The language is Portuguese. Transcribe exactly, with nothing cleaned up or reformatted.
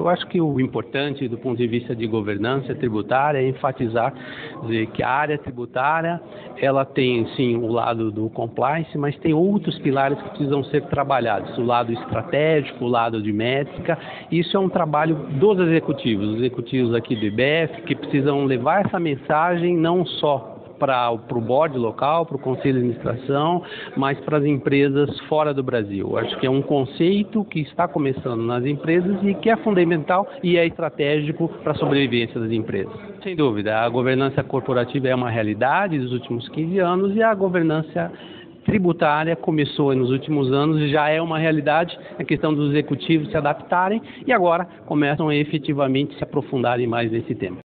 Eu acho que o importante do ponto de vista de governança tributária é enfatizar dizer, que a área tributária ela tem sim o lado do compliance, mas tem outros pilares que precisam ser trabalhados, o lado estratégico, o lado de métrica. Isso é um trabalho dos executivos, os executivos aqui do I B F, que precisam levar essa mensagem não só para o board local, para o conselho de administração, mas para as empresas fora do Brasil. Acho que é um conceito que está começando nas empresas e que é fundamental e é estratégico para a sobrevivência das empresas. Sem dúvida, a governança corporativa é uma realidade dos últimos quinze anos e a governança tributária começou nos últimos anos e já é uma realidade, a questão dos executivos se adaptarem e agora começam a efetivamente se aprofundarem mais nesse tema.